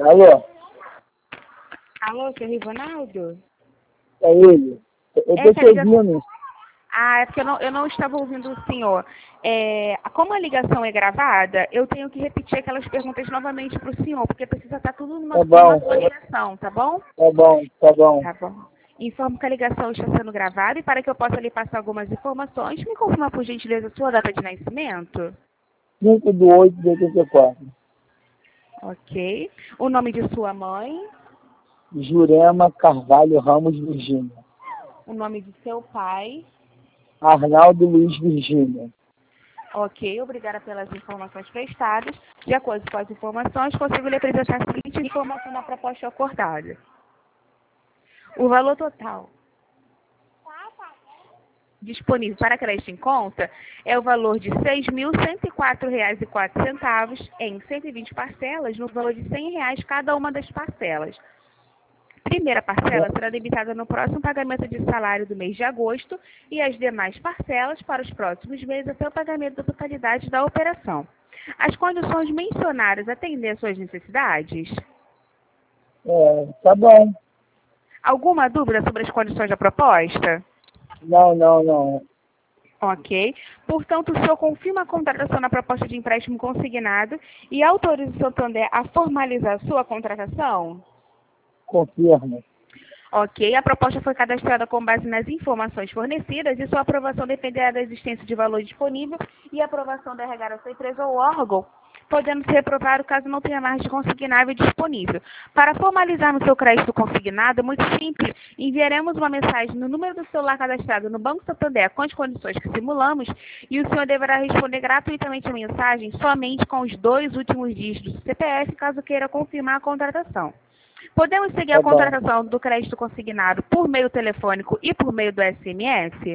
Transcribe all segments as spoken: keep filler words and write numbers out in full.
Alô? Alô, seu Rivonaldo? É ele? Eu tô Essa te ligação... ouvindo. Ah, é porque eu não, eu não estava ouvindo o senhor. É, como a ligação é gravada, eu tenho que repetir aquelas perguntas novamente para o senhor, porque precisa estar tudo numa, Tá numa bom, sua ligação, tá bom? tá bom, tá bom. Tá bom. Informo que a ligação está sendo gravada e para que eu possa lhe passar algumas informações, me confirma por gentileza a sua data de nascimento. cinco de oito de oitenta e quatro. Ok. O nome de sua mãe, Jurema Carvalho Ramos Virgínia. o nome de seu pai. Arnaldo Luiz Virgínia. Ok, obrigada pelas informações prestadas. De acordo com as informações, consigo lhe apresentar a seguinte informação na proposta acordada. O valor total disponível para crédito em conta é o valor de seis mil cento e quatro reais e quatro centavos em cento e vinte parcelas, no valor de cem reais cada uma das parcelas. Primeira parcela será debitada no próximo pagamento de salário do mês de agosto e as demais parcelas para os próximos meses até o pagamento da totalidade da operação. As condições mencionadas atendem às suas necessidades? É, tá bom. Alguma dúvida sobre as condições da proposta? Não, não, não. Ok. Portanto, o senhor confirma a contratação na proposta de empréstimo consignado e autoriza o Santander a formalizar a sua contratação? Confirma. Ok, a proposta foi cadastrada com base nas informações fornecidas e sua aprovação dependerá da existência de valor disponível e aprovação da R H da sua empresa ou órgão, podendo ser reprovado caso não tenha margem consignável disponível. Para formalizar no seu crédito consignado, é muito simples, enviaremos uma mensagem no número do celular cadastrado no Banco Santander com as condições que simulamos e o senhor deverá responder gratuitamente a mensagem somente com os dois últimos dígitos do C P F, caso queira confirmar a contratação. Podemos seguir a Tá bom. contratação do crédito consignado por meio telefônico e por meio do S M S?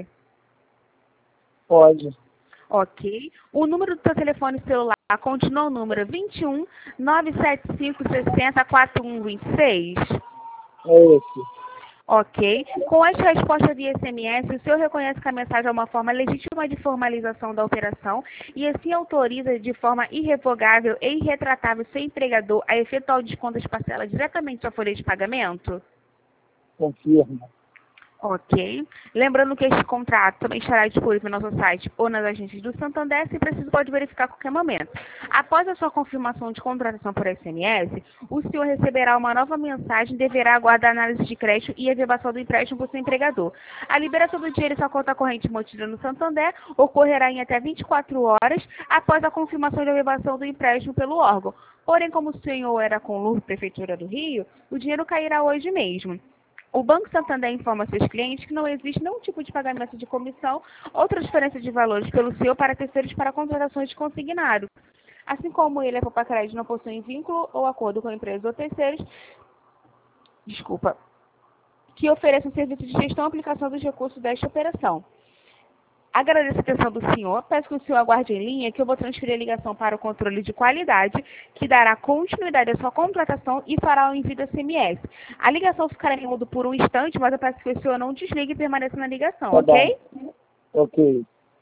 Pode. Ok. O número do seu telefone celular continua o número vinte e um, nove sete cinco, sessenta, quarenta e um vinte e seis? É esse. Ok. Com esta resposta via S M S, o senhor reconhece que a mensagem é uma forma legítima de formalização da operação e assim autoriza de forma irrevogável e irretratável seu empregador a efetuar o desconto das parcelas diretamente da folha de pagamento? Confirma. Ok. Lembrando que este contrato também estará disponível no nosso site ou nas agências do Santander, se preciso pode verificar a qualquer momento. Após a sua confirmação de contratação por S M S, o senhor receberá uma nova mensagem e deverá aguardar a análise de crédito e a verbação do empréstimo por seu empregador. A liberação do dinheiro em sua conta corrente mantida no Santander ocorrerá em até vinte e quatro horas após a confirmação da verbação do empréstimo pelo órgão. Porém, como o senhor era com L U R Prefeitura do Rio, o dinheiro cairá hoje mesmo. O Banco Santander informa seus clientes que não existe nenhum tipo de pagamento de comissão ou transferência de valores pelo senhor para terceiros para contratações de consignado. Assim como ele, a Poupa Crédito, não possui vínculo ou acordo com empresas ou terceiros, desculpa, que ofereçam serviço de gestão e aplicação dos recursos desta operação. Agradeço a atenção do senhor. Peço que o senhor aguarde em linha que eu vou transferir a ligação para o controle de qualidade, que dará continuidade à sua contratação e fará o envio do S M S. A ligação ficará em mudo por um instante, mas eu peço que o senhor não desligue e permaneça na ligação, Tá bom. ok? Ok.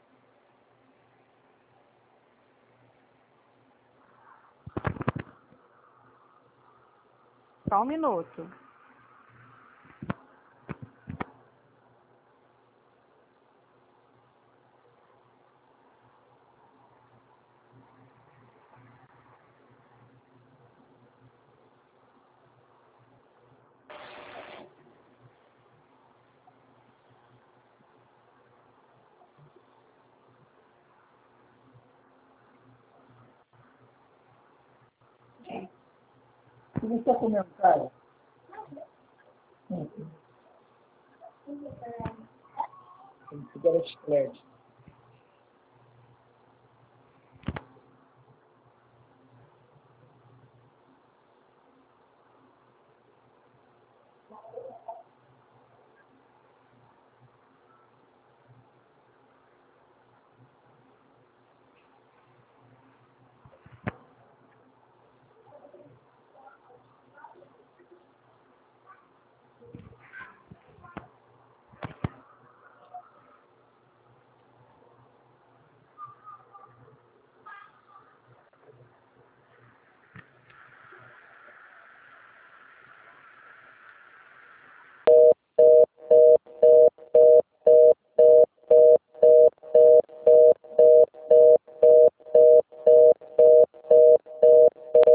Só um minuto. Se você comentar. Tem que ficar as créditos.